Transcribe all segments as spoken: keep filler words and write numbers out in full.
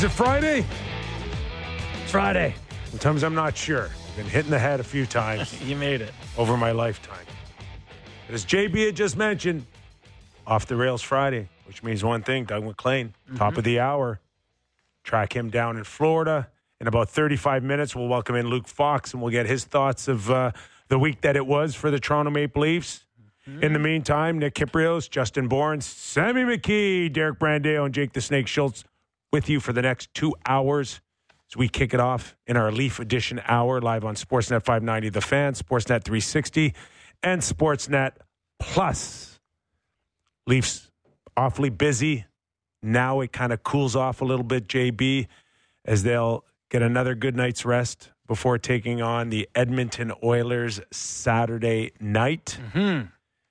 Is it Friday? It's Friday. Sometimes I'm not sure. I've been hit in the head a few times You made it. over my lifetime. But as J B had just mentioned, off the rails Friday, which means one thing, Doug McClain, mm-hmm. top of the hour. Track him down in Florida. In about thirty-five minutes, we'll welcome in Luke Fox, and we'll get his thoughts of uh, the week that it was for the Toronto Maple Leafs. Mm-hmm. In the meantime, Nick Kypreos, Justin Bourne, Sammy McKee, Derek Brandeo, and Jake the Snake Schultz with you for the next two hours as we kick it off in our Leaf Edition hour live on Sportsnet five ninety The Fan, Sportsnet three sixty, and Sportsnet Plus. Leafs awfully busy. Now it kind of cools off a little bit, J B, as they'll get another good night's rest before taking on the Edmonton Oilers Saturday night. Mm-hmm.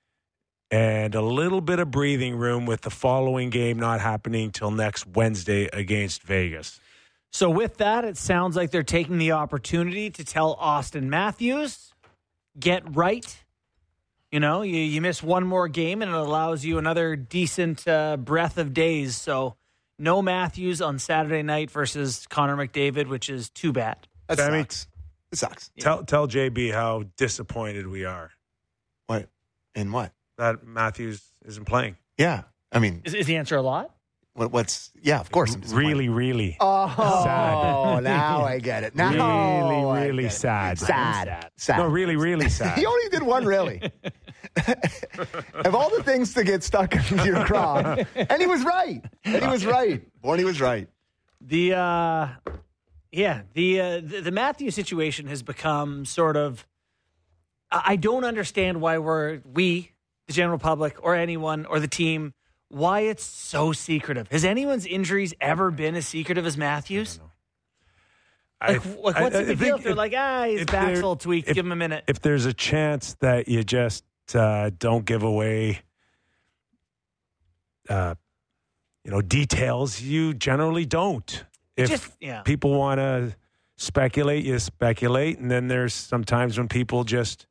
And a little bit of breathing room with the following game not happening till next Wednesday against Vegas. So with that, it sounds like they're taking the opportunity to tell Austin Matthews, get right. You know, you, you miss one more game and it allows you another decent uh, breath of days. So no Matthews on Saturday night versus Connor McDavid, which is too bad. That Sammy, sucks. It sucks. Yeah. Tell tell J B how disappointed we are What? In what? that Matthews isn't playing. Yeah. I mean, Is, is the answer a lot? what, what's, yeah, of course. I'm disappointed. Really, really Oh, sad. now I get it. Now Really, I really get it. sad. Sad. Sad. No, really, really sad. He only did one, really. Of all the things to get stuck into your craw, and he was right. And he was right. Borny was right. The uh, yeah, the, uh, the the Matthews situation has become sort of. I I don't understand why we're we, the general public, or anyone, or the team, why it's so secretive. Has anyone's injuries ever been as secretive as Matthews? I, Like, like what's I- the I big deal? think If they're if- like, ah, his if back's a they're- little tweaked, if- give him a minute. If there's a chance that you just uh, don't give away, uh, you know, details, you generally don't. If Just- yeah. people want to speculate, you speculate, and then there's sometimes when people just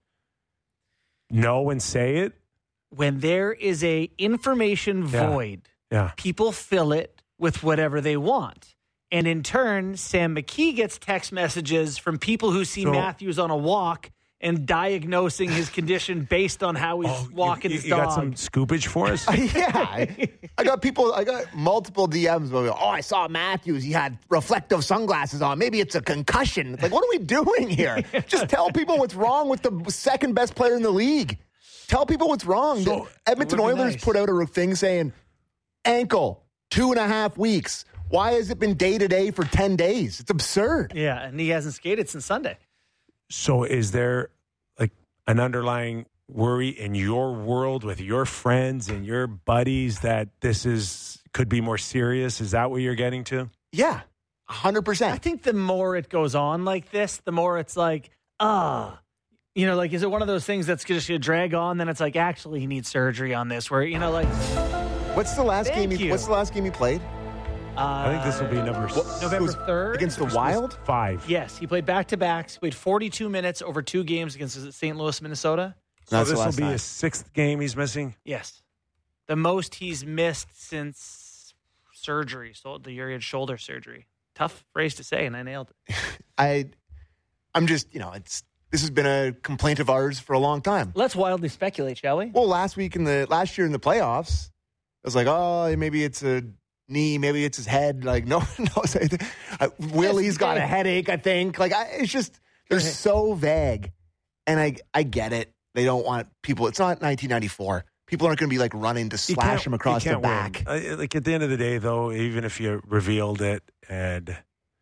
know and say it. When there is a information Yeah. void, Yeah. people fill it with whatever they want. And in turn, Sam McKee gets text messages from people who see So- Matthews on a walk and diagnosing his condition based on how he's walking Oh, you, his you dog. got some scoopage for us? Yeah. I, I got people, I got multiple D Ms. Where, oh, I saw Matthews. He had reflective sunglasses on. Maybe it's a concussion. It's like, what are we doing here? Just tell people what's wrong with the second best player in the league. Tell people what's wrong. So, the Edmonton it would be Oilers nice. put out a thing saying, ankle, two and a half weeks. Why has it been day to day for ten days? It's absurd. yeah, and he hasn't skated since Sunday. So is there like an underlying worry in your world with your friends and your buddies that this is could be more serious? Is that what you're getting to? Yeah, one hundred I percent. think the more it goes on like this, the more it's like, ah, you know, like, is it one of those things that's just going to drag on? Then it's like, actually, he needs surgery on this. Where, you know, like, What's the last Thank game? He, you. What's the last game he played? uh, I think this will be number What- s- November it was third against the Wild. five. Yes, he played back to backs. Played forty-two minutes over two games against is it Saint Louis, Minnesota. So That's the this will last be time. his sixth game he's missing. Yes, the most he's missed since surgery. So the year he had shoulder surgery. Tough phrase to say, and I nailed it. I, I'm just, you know, it's this has been a complaint of ours for a long time. Let's wildly speculate, shall we? Well, last week in the last year in the playoffs, it was like, oh, maybe it's a knee, maybe it's his head. Like, no, no. Uh, Willie's got a headache, I think. Like, I, it's just they're so vague, and I, I get it. They don't want people. It's not nineteen ninety-four. People aren't going to be like running to You slash can't- him you across the can't back. win. Uh, like at the end of the day, though, even if you revealed it, and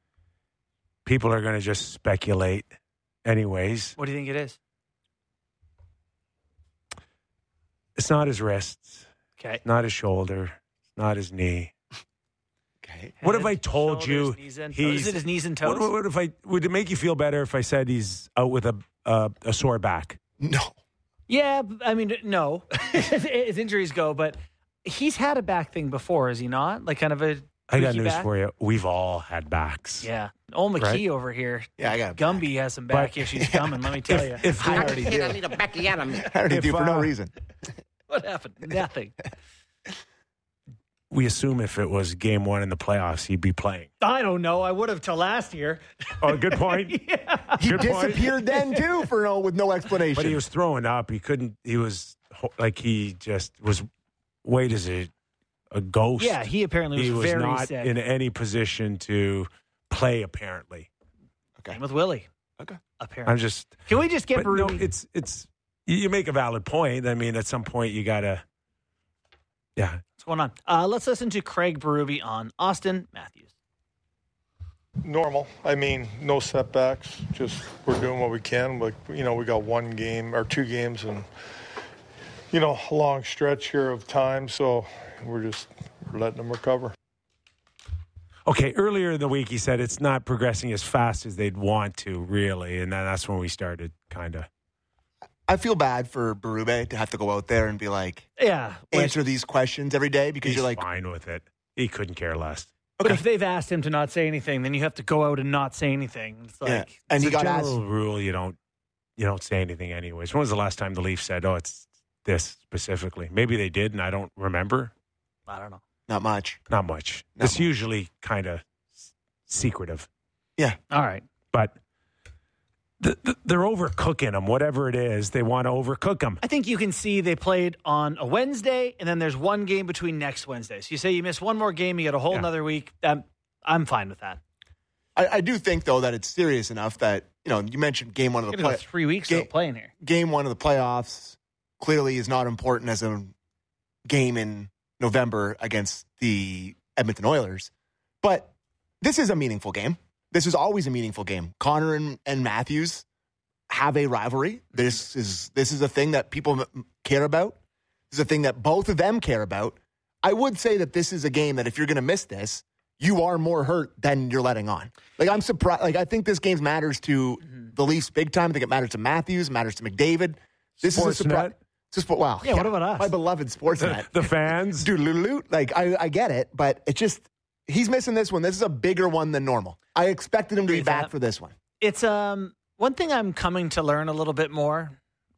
people are going to just speculate, anyways. What do you think it is? It's not his wrists, Okay. not his shoulder, it's not his knee. Okay. What if I Head, told shoulders, you knees and toes? he's- Is it his knees and What, toes? what, what if I would it make you feel better if I said he's out with a uh, a sore back? No. Yeah, I mean, no. His injuries go, but he's had a back thing before, is he not? Like kind of a I got tweaky news back? for you. We've all had backs. Yeah. Old McKee Right? over here. Yeah, I got Gumby has some back But- issues coming, let me tell you. If, if I there- already Hey, I do. need a backy at him. I already If, do for no uh, reason. What happened? Nothing. we assume if it was game one in the playoffs, he'd be playing? I don't know. I would have till last year. Oh, good point. yeah. He Good point. disappeared then too for no with no explanation. But he was throwing up. He couldn't. He was like he just was. Wait, is it a ghost? Yeah, he apparently was, he was very not sick. in any position to play. Apparently, Same with Willie. Okay. Apparently. I'm just. Can we just get But no, Berube? it's it's. You you make a valid point. I mean, at some point you gotta. Yeah. What's going on? Uh, let's listen to Craig Berube on Austin Matthews. Normal. I mean, no setbacks. Just we're doing what we can. Like, you know, we got one game or two games and, you know, a long stretch here of time. So we're just letting them recover. Okay, earlier in the week he said it's not progressing as fast as they'd want to, really, and then that's when we started kind of. I feel bad for Berube to have to go out there and be like, Yeah. Like, answer these questions every day because He's you're like, fine with it. He couldn't care less. but if they've asked him to not say anything, then you have to go out and not say anything. It's like, yeah. And It's he a got asked. general rule. You don't you don't say anything anyways. When was the last time the Leafs said, "Oh, it's this specifically"? Maybe they did, and I don't remember. I don't know. Not much. Not much. Not it's much. usually kind of secretive, All right. but th- th- they're overcooking them. Whatever it is, they want to overcook them. I think you can see they played on a Wednesday, and then there's one game between next Wednesday. So you say you miss one more game, you get a whole Yeah. another week. Um, I'm fine with that. I, I do think though that it's serious enough that you know you mentioned game one of the Gonna go play, three weeks Ga- of playing here. game one of the playoffs clearly is not important as a game in November against the Edmonton Oilers, but this is a meaningful game. This is always a meaningful game. Connor and, and Matthews have a rivalry. This is this is a thing that people m- care about. This is a thing that both of them care about. I would say that this is a game that if you're going to miss this, you are more hurt than you're letting on. Like I'm surprised. Like I think this game matters to the Leafs big time. I think it matters to Matthews. Matters to McDavid. This is a surprise. Sportsnet. Just wow. Yeah, what about us? My beloved Sportsnet. The fans. Doodle-loot. Like I, I get it, but it just he's missing this one. This is a bigger one than normal. I expected him to be Agree with back that. for this one. It's um one thing I'm coming to learn a little bit more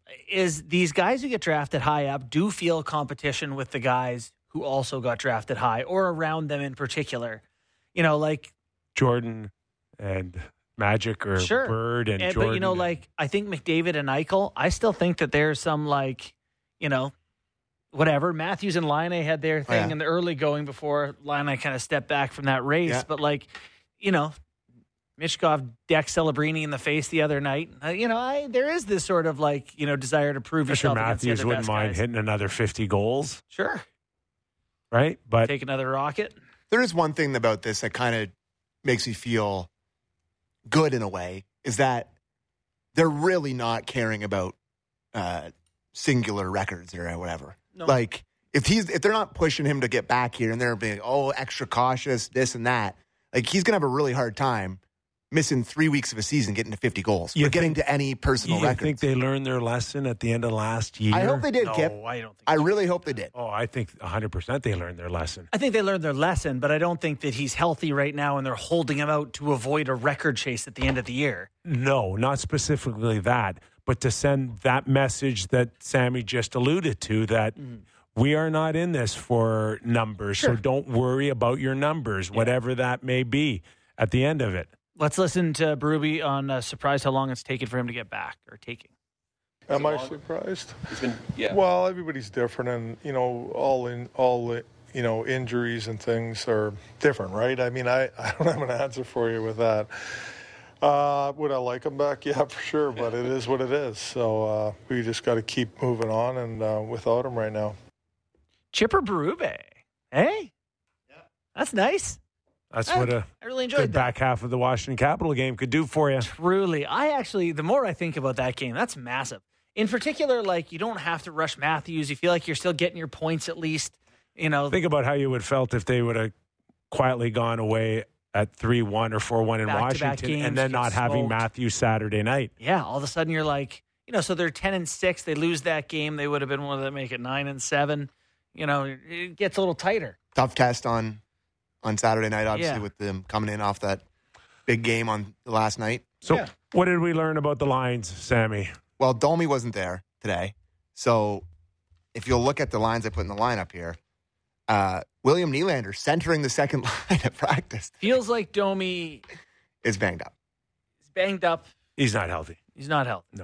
is these guys who get drafted high up do feel competition with the guys who also got drafted high or around them in particular. You know, like Jordan and Magic or Sure. Bird and, and, Jordan. but you know, like I think McDavid and Eichel, I still think that there's some like, you know, whatever. Matthews and Line had their thing yeah. in the early going before Line kind of stepped back from that race. Yeah. But like, you know, Michkov decked Celebrini in the face the other night. Uh, you know, I there is this sort of like, you know, desire to prove I'm sure yourself against the Matthews other wouldn't best mind guys. hitting another fifty goals, Sure. right? But Take another rocket. There is one thing about this that kind of makes me feel good in a way is that they're really not caring about uh, singular records or whatever. No. Like if he's if they're not pushing him to get back here and they're being oh extra cautious this and that, like he's gonna have a really hard time missing three weeks of a season getting to fifty goals You or getting to any personal you records. think they learned their lesson at the end of last year? I hope they did, No, Kip. I don't think I so. really hope they did. Oh, I think one hundred percent they learned their lesson. I think they learned their lesson, but I don't think that he's healthy right now and they're holding him out to avoid a record chase at the end of the year. No, not specifically that, but to send that message that Sammy just alluded to that we are not in this for numbers. Sure. So don't worry about your numbers, whatever that may be at the end of it. Let's listen to Berube on uh, surprised how long it's taken for him to get back or taking. Am I surprised? It's been, yeah. Well, everybody's different, and you know, all in all, you know, injuries and things are different, right? I mean, I, I don't have an answer for you with that. Uh, would I like him back? Yeah, for sure, but it is what it is. So uh, we just got to keep moving on, and uh, without him right now. Chipper Berube. Hey? Yeah. That's nice. That's I, what a I really enjoyed good that. back half of the Washington Capitol game could do for you. Truly. I actually, the more I think about that game, that's massive. In particular, like, you don't have to rush Matthews. You feel like you're still getting your points at least. You know, Think about how you would have felt if they would have quietly gone away at three one or four one in Back-to-back Washington games, and then get not having smoked. Matthews Saturday night. yeah, all of a sudden you're like, you know, so they're ten and six. They lose that game. They would have been one that make it nine and seven. You know, it gets a little tighter. Tough test on on Saturday night, obviously, Yeah. with them coming in off that big game on the last night. So Yeah. what did we learn about the lines, Sammy? Well, Domi wasn't there today. So if you'll look at the lines I put in the lineup here, uh, William Nylander centering the second line at practice Feels like Domi is banged up. is banged up. He's not healthy. He's not healthy. No.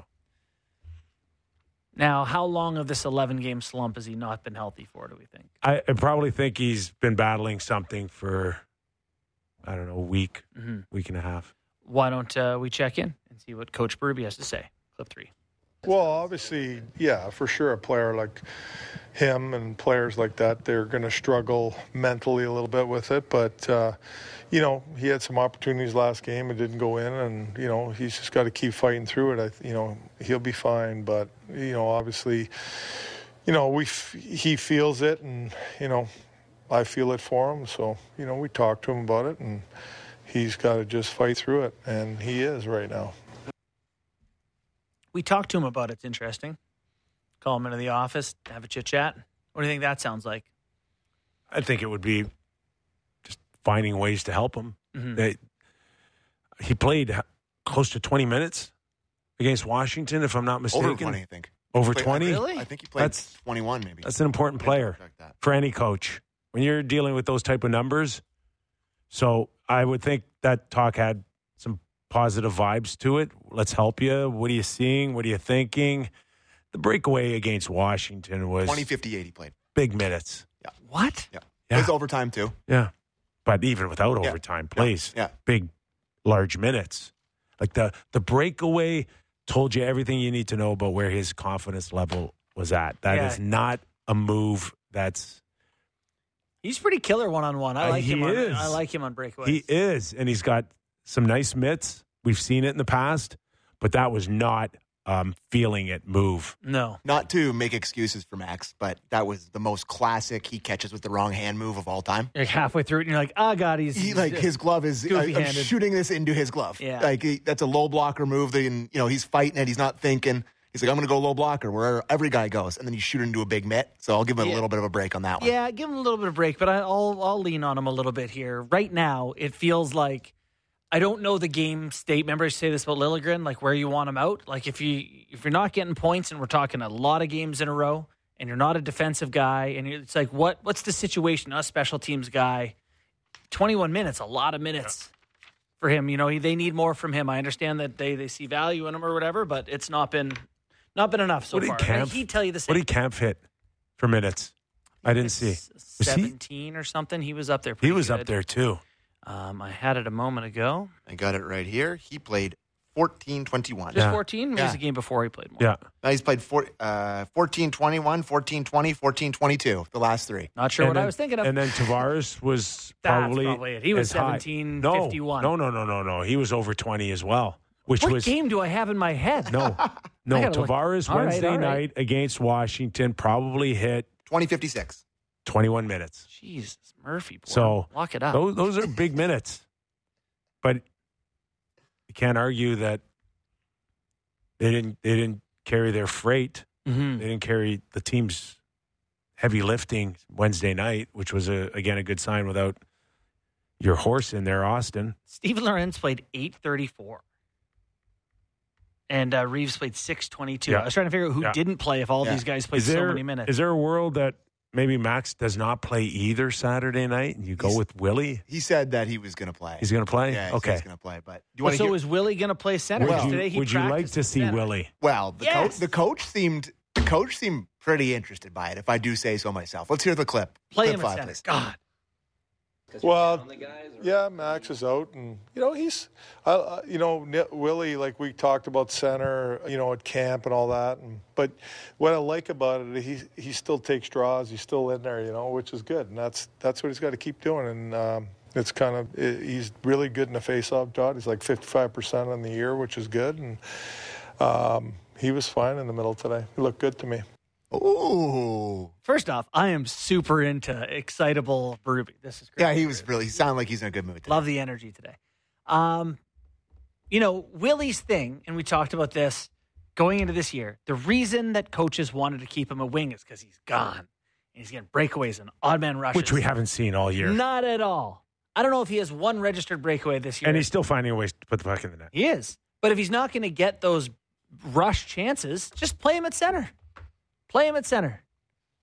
Now, how long of this eleven-game slump has he not been healthy for, do we think? I, I probably think he's been battling something for, I don't know, a week, Mm-hmm. week and a half. Why don't uh, we check in and see what Coach Berube has to say? Clip three. Well, obviously, yeah, for sure, a player like him and players like that, they're going to struggle mentally a little bit with it. But, uh, you know, he had some opportunities last game. It didn't go in, and, you know, he's just got to keep fighting through it. I, you know, he'll be fine. But, you know, obviously, you know, we f- he feels it, and, you know, I feel it for him. So, you know, we talked to him about it, and he's got to just fight through it, and he is right now. We talked to him about it. It's interesting. Call him into the office, have a chit-chat. What do you think that sounds like? I think it would be just finding ways to help him. Mm-hmm. They, he played close to twenty minutes against Washington, if I'm not mistaken. Over twenty, I think. Over Played- twenty? Really? I think he played That's- twenty-one, maybe. That's an important player Check that. for any coach when you're dealing with those type of numbers. So I would think that talk had some positive vibes to it. Let's help you. What are you seeing? What are you thinking? The breakaway against Washington was twenty fifty-eight he played. big minutes. What? Yeah. Yeah. It was overtime, too. Yeah. But even without Yeah. overtime plays, Yeah. big, large minutes. Like the, the breakaway told you everything you need to know about where his confidence level was at. That Yeah. is not a move that's He's pretty killer one-on-one. I Uh, like he him. On, is. I like him on breakaways. He is, and he's got some nice mitts. We've seen it in the past, but that was not um, feeling it move. No. Not to make excuses for Max, but that was the most classic he catches with the wrong hand move of all time. You're like halfway through it, and you're like, oh, God, he's... He, like, his glove is I, I'm goofy-handed. shooting this into his glove. Yeah. Like, he, that's a low blocker move. That, and, you know, he's fighting it. He's not thinking. He's like, I'm going to go low blocker where every guy goes. And then you shoot into a big mitt. So I'll give him Yeah. a little bit of a break on that one. Yeah, give him a little bit of break, but I, I'll I'll lean on him a little bit here. Right now, it feels like I don't know the game state. Remember I say this about Liljegren, like where you want him out. Like if you if you're not getting points, and we're talking a lot of games in a row, and you're not a defensive guy, and you're, it's like what what's the situation? A special teams guy, twenty-one minutes, a lot of minutes yeah. for him. You know, he, they need more from him. I understand that they they see value in him or whatever, but it's not been not been enough so What did far. Camp- He'd tell you the same. What did Camp hit for minutes? I didn't see. Was he? seventeen or something. He was up there. He pretty was good. up there too. Um, I had it a moment ago. I got it right here. He played fourteen twenty-one. Just Yeah. fourteen? It Yeah. was a game before he played more. Yeah. Now he's played four, uh, fourteen twenty-one, fourteen twenty, fourteen twenty-two, the last three. Not sure And what then- I was thinking of. And then Tavares was That's probably, probably it. He was as high. seventeen No, fifty-one. No, no, no, no, no. He was over twenty as well, which what was game do I have in my head? no, no. I gotta look. Tavares All right, Wednesday all right. night against Washington probably hit twenty fifty-six. twenty-one minutes. Jesus, Murphy. Boy. So lock it up. Those those are big minutes, but you can't argue that they didn't they didn't carry their freight. Mhm. They didn't carry the team's heavy lifting Wednesday night, which was a, again a good sign without your horse in there, Austin. Steven Lorenz played eight thirty-four. And uh, Reeves played six twenty-two. Yeah. I was trying to figure out who Yeah. didn't play if all Yeah. these guys played Is there so many minutes. is there a world that maybe Max does not play either Saturday night, and you go He's- with Willie? He said that he was going to play. He's going to play. yeah, he said okay. he's going to play. But do you Well, want to so hear? is Willie going to play center? Would Because you, today he would you like practiced to at see center. Willie? Well, the Yes. coach the coach seemed the coach seemed pretty interested by it, if I do say so myself. Let's hear the clip. Play clip him at five, center. please. God. Well, yeah, Max is out, and you know he's, uh, uh, you know, Ni- Willie. Like we talked about center, you know, at camp and all that. And but what I like about it, he he still takes draws. He's still in there, you know, which is good, and that's that's what he's got to keep doing. And um, it's kind of he's really good in the face-off dot. He's like fifty-five percent on the year, which is good. And um, he was fine in the middle today. He looked good to me. Ooh. First off, I am super into excitable Berube. This is great. Yeah, he was really, he sounded like he's in a good mood today. Love the energy today. Um, you know, Willie's thing, and we talked about this going into this year, the reason that coaches wanted to keep him a wing is because he's gone. And he's getting breakaways and odd man rushes. Which we haven't seen all year. Not at all. I don't know if he has one registered breakaway this year. And he's still finding ways to put the puck in the net. He is. But if he's not going to get those rush chances, just play him at center. Play him at center.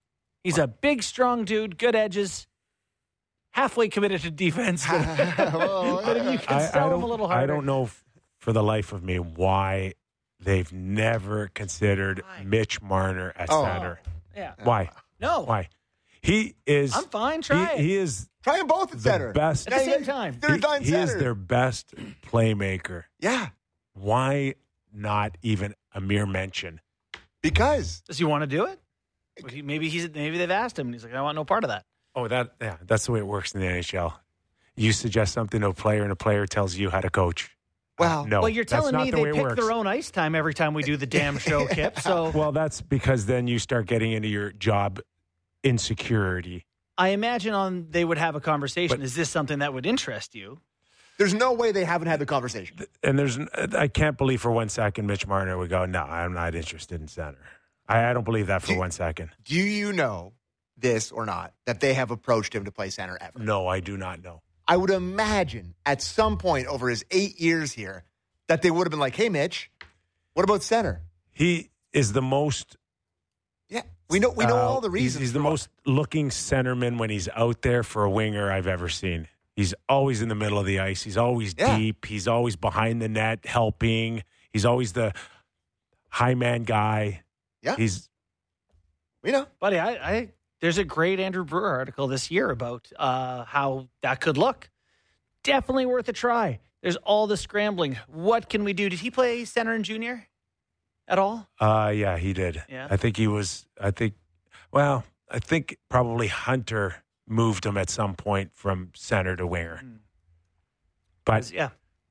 He's a big, strong dude, good edges, halfway committed to defense. But if you can I, sell I him a little don't, harder. I don't know f- for the life of me why they've never considered Why? Mitch Marner at Oh. center. Yeah. Why? No. Why? He is. I'm fine. Try it. he, he is Try them both at the center. best. At the Yeah, same yeah, time. Third he, line he is center. their best playmaker. Yeah, Why not even a mere mention? because Does he want to do it? Would he- Maybe he's maybe they've asked him, and he's like, I want no part of that. Oh, that yeah, that's the way it works in the N H L. You suggest something to a player, and a player tells you how to coach. Well, no, well, you're that's telling not me the they way it pick works. their own ice time every time we do the damn show, Kip. So Well, that's because then you start getting into your job insecurity. I imagine on they would have a conversation. But- Is this something that would interest you? there's no way they haven't had the conversation. And there's, I can't believe for one second Mitch Marner would go, no, I'm not interested in center. I, I don't believe that for Do- one second. Do you know this or not that they have approached him to play center ever? No, I do not know. I would imagine at some point over his eight years here that they would have been like, "Hey, Mitch, what about center?" He is the most. Yeah, we know we know uh, all the he's- reasons. He's, the for- most looking centerman when he's out there for a winger I've ever seen. He's always in the middle of the ice. He's always Yeah. deep. He's always behind the net helping. He's always the high man guy. Yeah. He's We know. Buddy, I, I there's a great Andrew Brewer article this year about uh, how that could look. Definitely worth a try. There's all the scrambling. What can we do? Did he play center in junior at all? uh yeah, he did. Yeah. I think he was I think well, I think probably Hunter moved him at some point from center to winger. Hmm. But Yeah.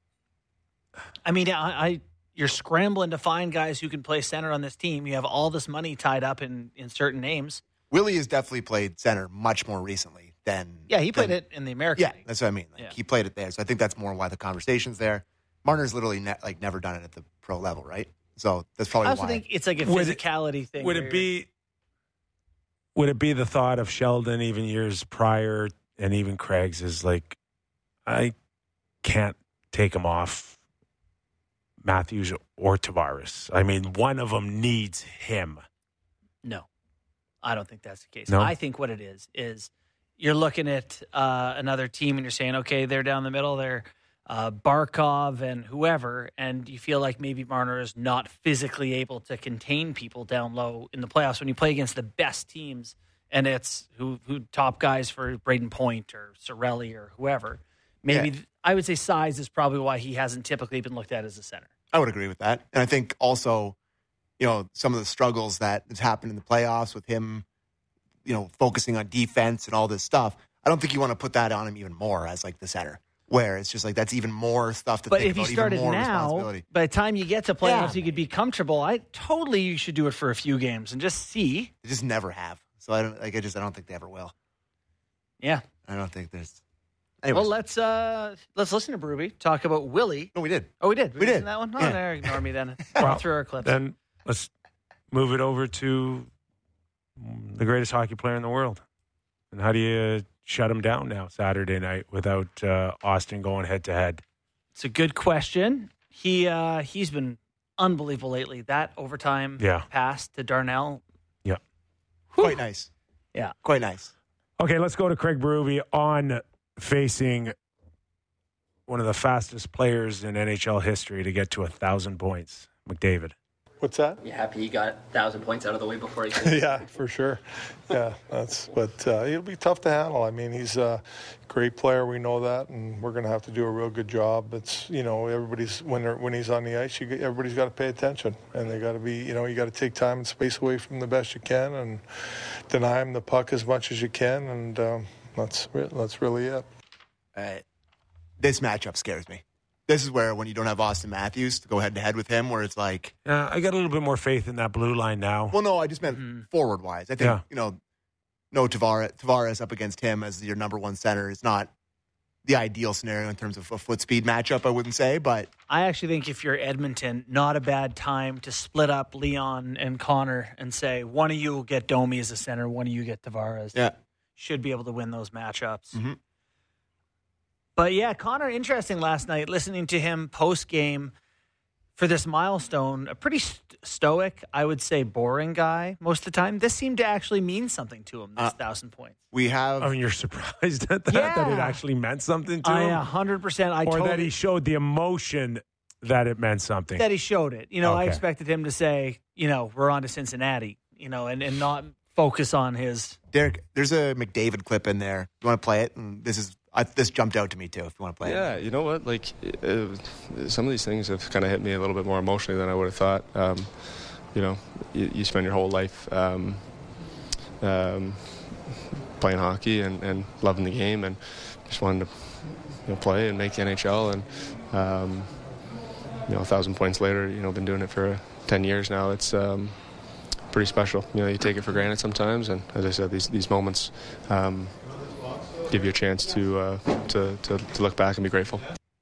I mean, I, I you're scrambling to find guys who can play center on this team. You have all this money tied up in, in certain names. Willie has definitely played center much more recently than. Yeah, he played than- it in the American Yeah, League. that's what I mean. Like, Yeah. He played it there, so I think that's more why the conversation's there. Marner's literally ne- like never done it at the pro level, right? So that's probably I also why. think it's like a Would it- physicality thing. would where it you're- be would it be the thought of Sheldon even years prior and even Craig's is like I can't take him off Matthews or Tavares. I mean, one of them needs him. No, I don't think that's the case. No? I think what it is is you're looking at uh, another team and you're saying, okay, they're down the middle. They're uh, Barkov and whoever, and you feel like maybe Marner is not physically able to contain people down low in the playoffs when you play against the best teams, and it's who who top guys for Braden Point or Sorelli or whoever. Maybe Yeah. th- I would say size is probably why he hasn't typically been looked at as a center. I would agree with that. And I think also, you know, some of the struggles that has happened in the playoffs with him, you know, focusing on defense and all this stuff. I don't think you want to put that on him even more as like the center, where it's just like that's even more stuff to But think if you about, started even more now, responsibility. by the time you get to playoffs, Yeah. you could be comfortable. I totally you should do it for a few games and just see. They just never have. So I don't like. I just I don't think they ever will. Yeah. I don't think there's. Anyways, Well, let's uh let's listen to Bruby talk about Willie. no, we did. Oh, we did. We listen did. to that one. Oh, Yeah. there, ignore me then. Well, Well, through our clips. Then let's move it over to the greatest hockey player in the world. And how do you shut him down now Saturday night without uh, Austin going head to head? It's a good question. He uh he's been unbelievable lately. That overtime Yeah. pass to Darnell. Yeah. Quite nice. Yeah. Quite nice. Okay, let's go to Craig Berube on facing one of the fastest players in N H L history to get to a thousand points, McDavid. What's that? You happy he got a thousand points out of the way before he could? Yeah, for sure. Yeah, that's. But uh, it'll be tough to handle. I mean, he's a great player. We know that, and we're going to have to do a real good job. It's you know everybody's when they're, when he's on the ice, you, get- everybody's got to pay attention, and they got to be you know you got to take time and space away from the best you can, and deny him the puck as much as you can, and um, that's re- that's really it. Uh, this matchup scares me. This is where when you don't have Austin Matthews to go head to head with him, where it's like, Yeah, I got a little bit more faith in that blue line now. well, no, I just meant forward wise. I think Yeah. you know, no Tavares, Tavares up against him as your number one center is not the ideal scenario in terms of a foot speed matchup. I wouldn't say, but I actually think if you're Edmonton, not a bad time to split up Leon and Connor and say one of you will get Domi as a center, one of you get Tavares. yeah, Should be able to win those matchups. Mhm. But yeah, Connor, interesting last night, listening to him post game, for this milestone, a pretty st- stoic, I would say boring guy most of the time. This seemed to actually mean something to him, this uh, thousand points. We have. I mean, you're surprised at that, yeah. that it actually meant something to I, him? one hundred percent. I or totally, that he showed the emotion that it meant something. That he showed it. You know, okay. I expected him to say, you know, we're on to Cincinnati, you know, and, and not focus on his. Derek, there's a McDavid clip in there. You want to play it? And this is I, this jumped out to me, too, if you want to play yeah, it. Yeah, you know what? Like, it, it, some of these things have kind of hit me a little bit more emotionally than I would have thought. Um, you know, you, you spend your whole life um, um, playing hockey and, and loving the game and just wanting to you know, play and make the N H L. And, um, you know, a thousand points later, you know, been doing it for ten years now. It's um, pretty special. You know, you take it for granted sometimes. And as I said, these, these moments um, give you a chance to, uh, to, to, to look back and be grateful.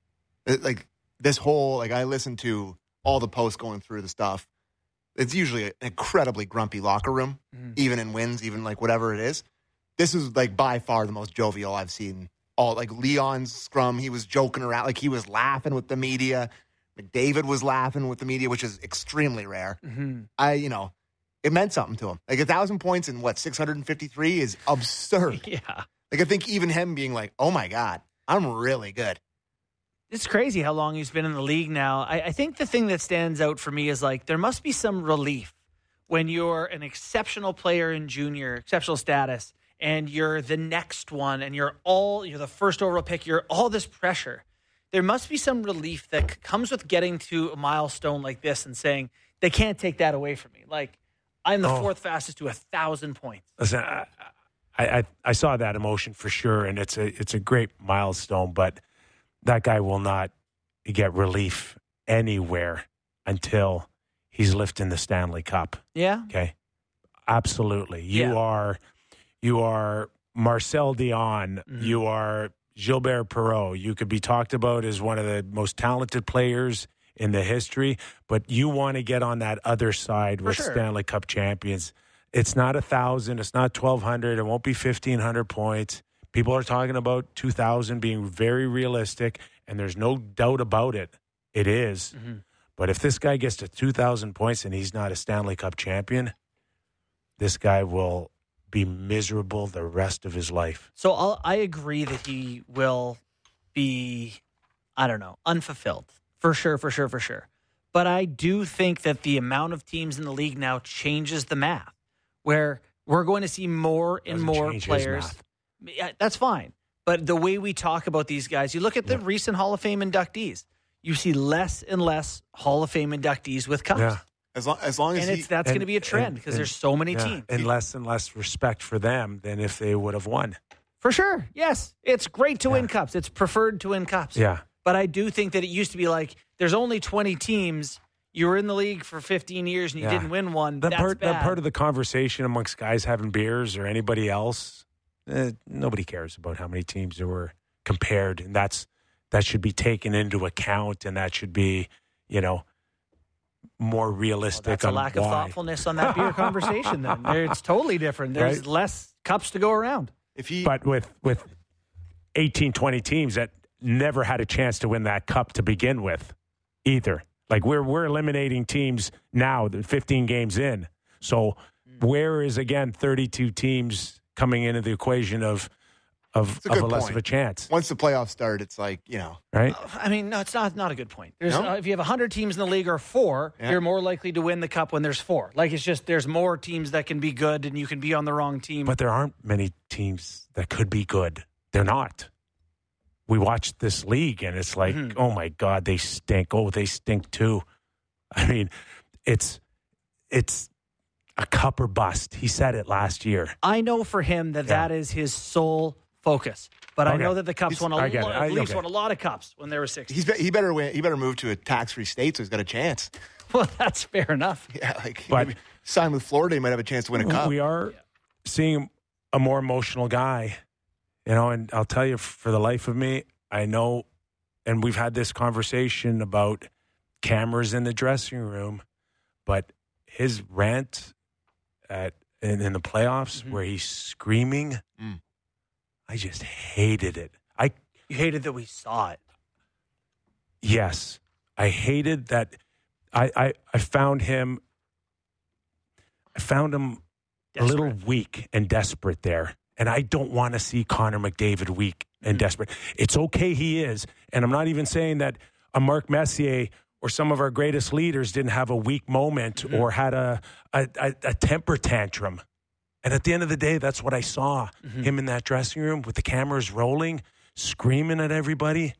It, like, this whole, like, I listened to all the posts going through the stuff. It's usually an incredibly grumpy locker room, mm. even in wins, even like whatever it is. This is like by far the most jovial I've seen. All like Leon's scrum, he was joking around, like he was laughing with the media. McDavid was laughing with the media, which is extremely rare. Mm-hmm. I, you know, it meant something to him. Like a thousand points in what six hundred fifty-three is absurd. Yeah, like I think even him being like, "Oh my God, I'm really good." It's crazy how long he's been in the league now. I, I think the thing that stands out for me is like there must be some relief when you're an exceptional player in junior, exceptional status, and you're the next one, and you're all you're the first overall pick. You're all this pressure. There must be some relief that c- comes with getting to a milestone like this and saying they can't take that away from me. Like I'm the oh. fourth fastest to a thousand points. Listen, I, I I saw that emotion for sure, and it's a it's a great milestone, but. That guy will not get relief anywhere until he's lifting the Stanley Cup. Yeah. Okay. Absolutely. You yeah. are you are Marcel Dion. Mm-hmm. You are Gilbert Perreault. You could be talked about as one of the most talented players in the history, but you want to get on that other side with sure. Stanley Cup champions. It's not a thousand. It's not twelve hundred. It won't be fifteen hundred points. People are talking about two thousand being very realistic, and there's no doubt about it. It is. Mm-hmm. But if this guy gets to two thousand points and he's not a Stanley Cup champion, this guy will be miserable the rest of his life. So I'll, I agree that he will be, I don't know, unfulfilled. For sure, for sure, for sure. But I do think that the amount of teams in the league now changes the math, where we're going to see more and Doesn't more change his players. math. Yeah, that's fine. But the way we talk about these guys, you look at the yeah. recent Hall of Fame inductees, you see less and less Hall of Fame inductees with cups. Yeah. As long as, long as and he, it's, that's going to be a trend because there's so many yeah, teams. And less and less respect for them than if they would have won. For sure. Yes. It's great to yeah. win cups. It's preferred to win cups. Yeah. But I do think that it used to be like there's only twenty teams. You were in the league for fifteen years and you yeah. didn't win one. That That's part, bad. that part of the conversation amongst guys having beers or anybody else, eh, nobody cares about how many teams there were compared, and that's that should be taken into account, and that should be, you know, more realistic. Well, that's on a lack why. of thoughtfulness on that beer conversation. Then it's totally different. There's right? less cups to go around. If he, but with with eighteen, twenty teams that never had a chance to win that cup to begin with, either. Like we're we're eliminating teams now, fifteen games in. So where is again thirty-two teams coming into the equation of of, a of a less point. of a chance? Once the playoffs start, it's like, you know, right? Uh, I mean, no, it's not not a good point. There's No? uh, if you have one hundred teams in the league or four, Yeah. you're more likely to win the cup when there's four. Like it's just there's more teams that can be good, and you can be on the wrong team. But there aren't many teams that could be good. They're not. We watched this league, and it's like, mm-hmm. oh my God, they stink. Oh, they stink too. I mean, it's it's a cup or bust. He said it last year. I know for him that yeah. that is his sole focus. But okay. I know that the Cups He's, won a I lo- get it. I, at least okay. won a lot of cups when there were six. he's he better win. He better move to a tax-free state so he's got a chance. Well, that's fair enough. Yeah, like but, maybe sign with Florida, he might have a chance to win a cup. We are yeah. seeing a more emotional guy, you know. And I'll tell you, for the life of me, I know, and we've had this conversation about cameras in the dressing room, but his rant at in, in the playoffs mm-hmm. where he's screaming, mm. I just hated it. I you hated that we saw it. Yes, I hated that I, I, I found him. I found him Desperate. a little weak and desperate there, and I don't want to see Connor McDavid weak and Mm-hmm. desperate. It's okay, he is, and I'm not even saying that a Mark Messier or some of our greatest leaders didn't have a weak moment mm-hmm. or had a, a, a, a temper tantrum. And at the end of the day, that's what I saw. Mm-hmm. Him in that dressing room with the cameras rolling, screaming at everybody.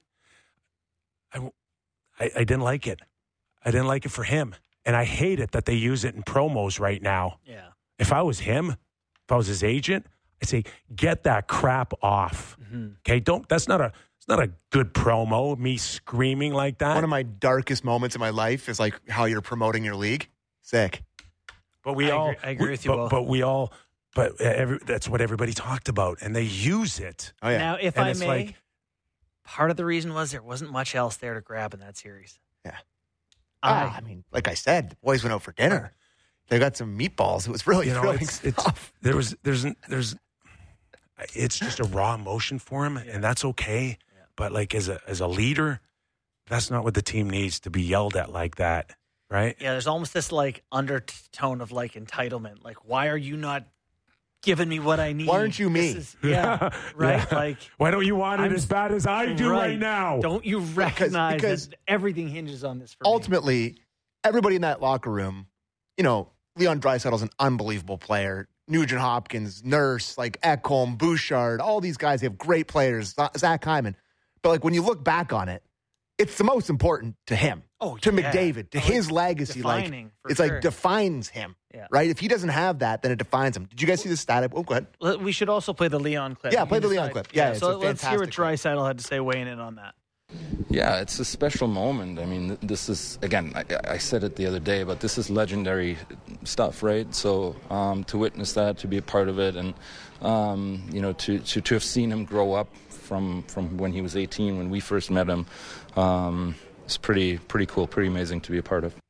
I, I, I didn't like it. I didn't like it for him. And I hate it that they use it in promos right now. Yeah. If I was him, if I was his agent, I'd say, get that crap off. Mm-hmm. Okay, don't. That's not a. It's not a good promo. Me screaming like that. One of my darkest moments in my life is like how you're promoting your league. Sick. But we I all. Agree, I agree we, with you but, both. But we all. But every, that's what everybody talked about, and they use it. Oh yeah. Now, if and I it's may, like, part of the reason was there wasn't much else there to grab in that series. Yeah. I, Ah, I mean, like I said, the boys went out for dinner. They got some meatballs. It was really you know, thrilling it's, it's, stuff. there was there's there's. It's just a raw emotion for him, and that's okay. Yeah. But like as a as a leader, that's not what the team needs to be yelled at like that, right? Yeah, there's almost this like undertone of like entitlement. Like, why are you not giving me what I need? Why aren't you me? Is, yeah, right. Yeah. Like, why don't you want it I'm, as bad as I do right, right now? Don't you recognize because, because that everything hinges on this? For ultimately, me? everybody in that locker room, you know, Leon Draisaitl's an unbelievable player. Nugent Hopkins, Nurse, like Ekholm, Bouchard, all these guys, they have great players, Zach Hyman. But like when you look back on it, it's the most important to him, oh, to yeah. McDavid, to oh, his legacy. Like it's sure. like defines him, yeah. right? If he doesn't have that, then it defines him. Did you guys see the stat? Oh, go ahead. We should also play the Leon clip. Yeah, play the Leon clip. Yeah, yeah so it's let's hear what clip. Draisaitl had to say weighing in on that. Yeah, it's a special moment. I mean, this is, again, I, I said it the other day, but this is legendary stuff, right? So um, to witness that, to be a part of it, and, um, you know, to, to, to have seen him grow up from, from when he was eighteen, when we first met him, um, it's pretty, pretty cool, pretty amazing to be a part of.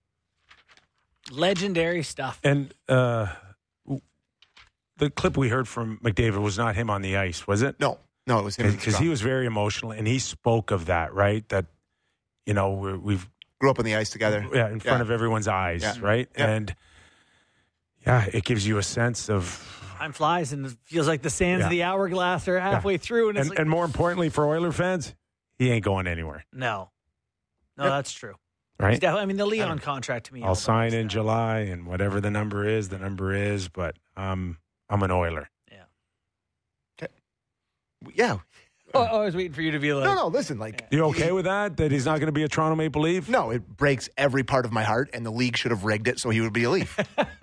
Legendary stuff. And uh, the clip we heard from McDavid was not him on the ice, was it? No. No, it was him. Because he was very emotional, and he spoke of that, right? That, you know, we're, we've... Grew up on the ice together. Yeah, in front yeah. of everyone's eyes, yeah. right? Yeah. And, yeah, it gives you a sense of... Time flies, and it feels like the sands yeah. of the hourglass are halfway yeah. through. And, it's and, like, and more importantly, for Oiler fans, he ain't going anywhere. No. No, yep. that's true. Right? I mean, the Leon contract to me. I'll sign in July, and whatever the number is, the number is, but um, I'm an Oiler. Yeah. Okay. Yeah. Oh, I was waiting for you to be like... No, no, listen, like... You okay with that? That he's not going to be a Toronto Maple Leaf? No, it breaks every part of my heart, and the league should have rigged it so he would be a Leaf.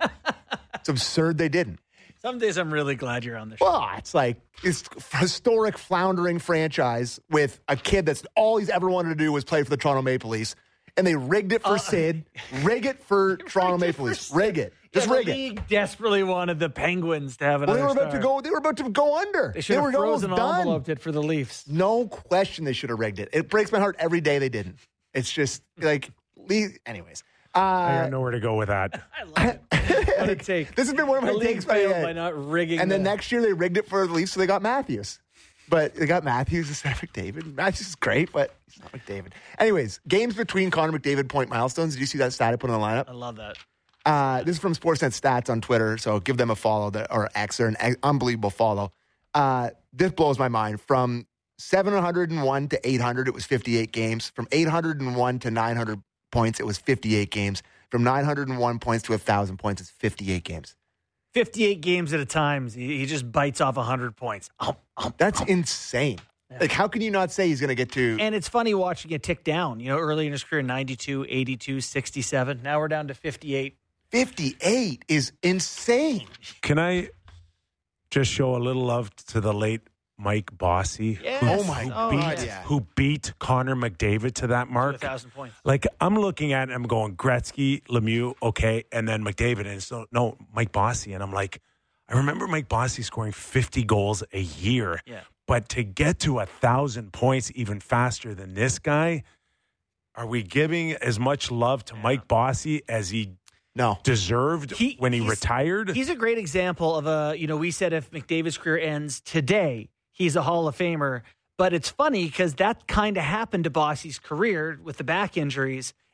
It's absurd they didn't. Some days I'm really glad you're on the show. Well, it's like this historic floundering franchise with a kid that's all he's ever wanted to do was play for the Toronto Maple Leafs, and they rigged it for uh, Sid, rig it for Toronto Maple Leafs, rig it. Just yeah, rig the it. league desperately wanted the Penguins to have another well, they were about star. to go. They were about to go under. They should they have were frozen almost enveloped it for the Leafs. No question, they should have rigged it. It breaks my heart every day they didn't. It's just like, anyways. Uh, I don't know where to go with that. I love it. What a take. This has been one of my the takes failed by, by not rigging. And the... then next year they rigged it for the Leafs, so they got Matthews. But they got Matthews instead of McDavid. Matthews is great, but he's not McDavid. Anyways, games between Connor McDavid point milestones. Did you see that stat I put on the lineup? I love that. Uh, this is from Sportsnet Stats on Twitter, so give them a follow, or X, or an unbelievable follow. Uh, this blows my mind. From seven hundred one to eight hundred, it was fifty-eight games. From eight hundred one to nine hundred points, it was fifty-eight games. From nine hundred one points to one thousand points, it's fifty-eight games. fifty-eight games at a time. He, he just bites off one hundred points. Um, um, That's um. insane. Yeah. Like, how can you not say he's going to get to... And it's funny watching it tick down. You know, early in his career, ninety-two, eighty-two, sixty-seven. Now we're down to fifty-eight. fifty-eight is insane. Can I just show a little love to the late Mike Bossy? Yes. Who, Oh, my who Oh, beat, yeah. who beat Connor McDavid to that mark? one thousand points. Like, I'm looking at it, I'm going, Gretzky, Lemieux, okay, and then McDavid. And so, no, Mike Bossy. And I'm like, I remember Mike Bossy scoring fifty goals a year. Yeah. But to get to one thousand points even faster than this guy, are we giving as much love to Yeah. Mike Bossy as he No. deserved He- when he he's- retired? He's a great example of a, you know, we said if McDavid's career ends today, he's a Hall of Famer. But it's funny because that kind of happened to Bossy's career with the back injuries.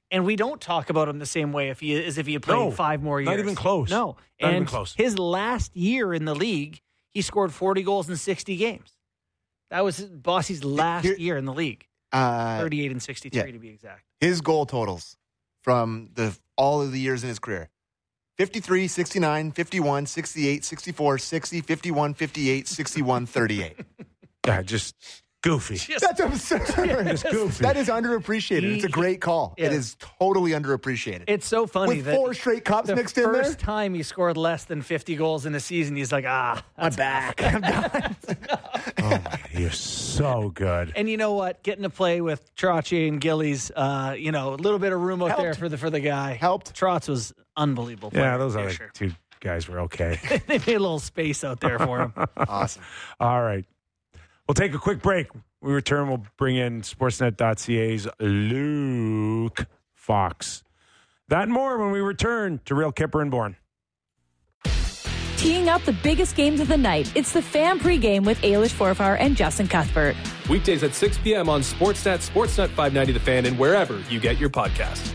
And we don't talk about him the same way if he as if he had played No, five more years. not even close. No. Not and even close. his last year in the league, he scored forty goals in sixty games. That was Bossy's last Here- year in the league. Uh, thirty-eight and sixty-three yeah. to be exact. his goal totals from the all of the years in his career. fifty-three, sixty-nine, fifty-one, sixty-eight, sixty-four, sixty, fifty-one, fifty-eight, sixty-one, thirty-eight. Yeah, just goofy. That's absurd. Just goofy. That is underappreciated. It's a great call. Yeah. It is totally underappreciated. It's so funny With that four straight cups the mixed in there. first time he scored less than fifty goals in a season, he's like, ah, I'm back. I'm done. Oh my, you're so good. And you know what? Getting to play with Trottier and Gillies, uh, you know, a little bit of room out Helped. there for the for the guy. Helped. Trotz was unbelievable. Yeah, player, those for other sure. two guys were okay. They made a little space out there for him. Awesome. All right. We'll take a quick break. When we return, we'll bring in Sportsnet dot C A's Luke Fox. That and more when we return to Real Kipper and Bourne. Teeing up the biggest games of the night, it's the Fan Pregame with Ailish Forfar and Justin Cuthbert. Weekdays at six p.m. on Sportsnet, Sportsnet five ninety The Fan, and wherever you get your podcasts.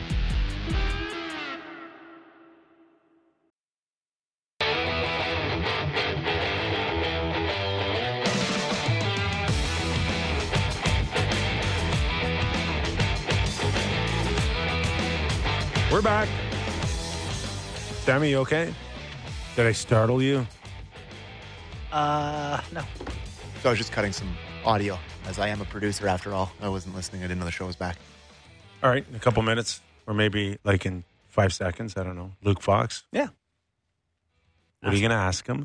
We're back. Sammy, you okay? Did I startle you? Uh, no. So I was just cutting some audio, as I am a producer after all. I wasn't listening. I didn't know the show was back. All right, in a couple minutes, or maybe like in five seconds. I don't know. Luke Fox. Yeah. What are you going to ask him?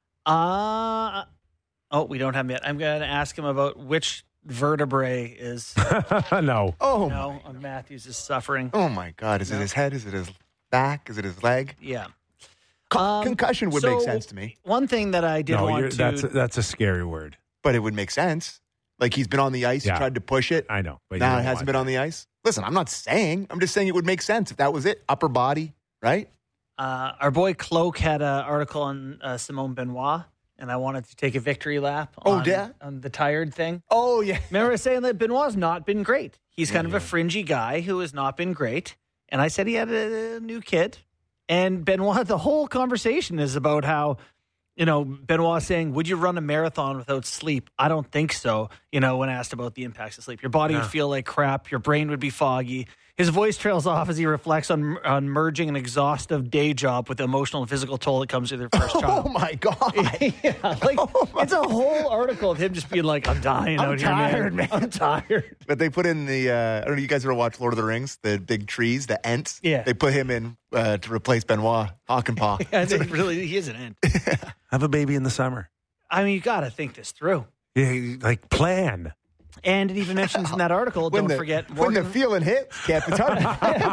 Uh, oh, we don't have him yet. I'm going to ask him about which vertebrae is, No. Oh, you know, on Matthews is suffering. oh my God. Is it his head? Is it his back? Is it his leg? Yeah. Con- Um, concussion would so make sense to me, One thing that I did No, want you're, to that's, a, that's a scary word. but it would make sense. Like he's been on the ice, Yeah. he tried to push it. I know. But you Now don't it hasn't want been that. on the ice. Listen, I'm not saying. I'm just saying it would make sense if that was it. Upper body, right? Uh, our boy Cloak had an article on uh, Simone Benoit, and I wanted to take a victory lap Oh, on, yeah? on the tired thing. Oh, yeah. Remember saying that Benoit's not been great. He's kind of a fringy guy who has not been great. And I said he had a new kid. And Benoit, the whole conversation is about how, you know, Benoit saying, would you run a marathon without sleep? I don't think so. You know, when asked about the impacts of sleep, your body Yeah. would feel like crap. Your brain would be foggy. His voice trails off as he reflects on, on merging an exhaustive day job with the emotional and physical toll that comes with their first child. Oh, my God. yeah, like it's a whole article of him just being like, "I'm dying I'm out tired, here, man. I'm tired." But they put in the, uh, I don't know, you guys ever watch Lord of the Rings? The big trees, the Ents? Yeah. They put him in uh, to replace Benoit, Hawk and Paw. I think really he is an end. Have a baby in the summer. I mean, you got to think this through. Yeah, like plan. And it even mentions in that article, When don't the, forget when Morgan. the feeling hits, Cap, it's hard.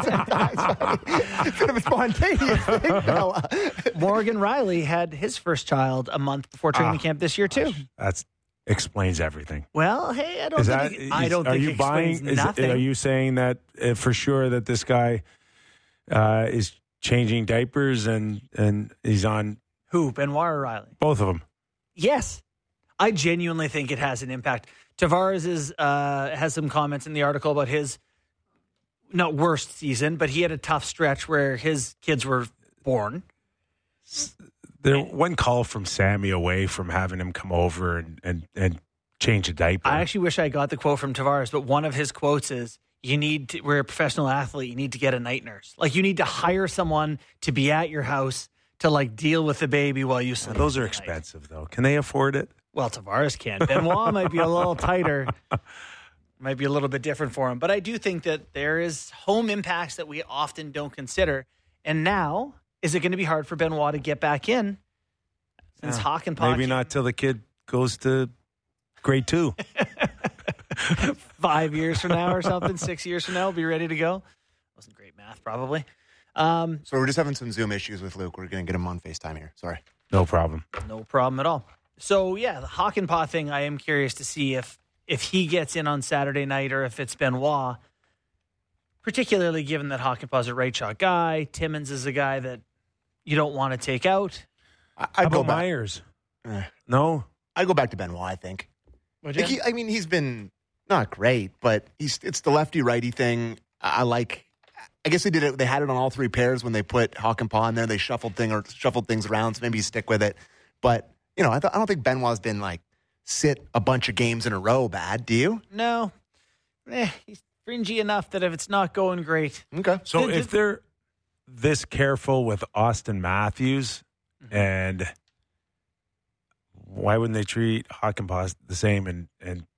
It's sort of a spontaneous thing. No, uh, Morgan Riley had his first child a month before training Ah, camp this year too. That's explains everything. Well, hey, I don't Is think that? it- I is- don't are think you it buying? explains Is, nothing. are you saying that uh, for sure that this guy uh, is changing diapers and and he's on Who, Benoit or Riley? both of them? Yes, I genuinely think it has an impact. Tavares is uh, has some comments in the article about his not worst season, but he had a tough stretch where his kids were born. There one call from Sammy away from having him come over and and, and change a diaper. I actually wish I got the quote from Tavares, but one of his quotes is, "You need to, we're a professional athlete. You need to get a night nurse. Like you need to hire someone to be at your house to like deal with the baby while you Now, sleep." those are at night." expensive though. Can they afford it? Well, Tavares can. Benoit might be a little tighter. Might be a little bit different for him. But I do think that there is home impacts that we often don't consider. And now, is it going to be hard for Benoit to get back in? Since Yeah. Hawk and Paw Maybe not till the kid goes to grade two. five years from now or something, six years from now, will be ready to go. Wasn't great math, probably. Um, so we're just having some Zoom issues with Luke. We're going to get him on FaceTime here. Sorry. No problem. no problem at all. So, yeah, the Hawk and Paw thing, I am curious to see if if he gets in on Saturday night or if it's Benoit, particularly given that Hawk and Paw's a right shot guy. Timmins is a guy that you don't want to take out. I, How I'd go about back. Myers? Uh, No. I'd go back to Benoit, I think. Would Like he, I mean, he's been not great, but he's it's the lefty righty thing. I like I guess they did it. They had it on all three pairs when they put Hakanpää in there. They shuffled thing or shuffled things around, so maybe you stick with it. But you know, I, th- I don't think Benoit's been like sit a bunch of games in a row bad. Do you? No, eh, he's fringy enough that if it's not going great, okay. So if they're this careful with Austin Matthews, mm-hmm. and why wouldn't they treat Hakanpää the same? And and